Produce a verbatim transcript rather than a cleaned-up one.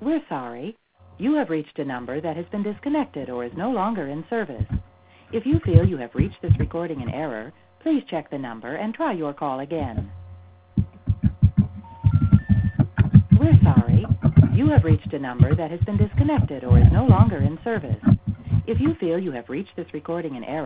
We're sorry. You have reached a number that has been disconnected or is no longer in service. If you feel you have reached this recording in error, please check the number and try your call again. We're sorry. You have reached a number that has been disconnected or is no longer in service. If you feel you have reached this recording in error,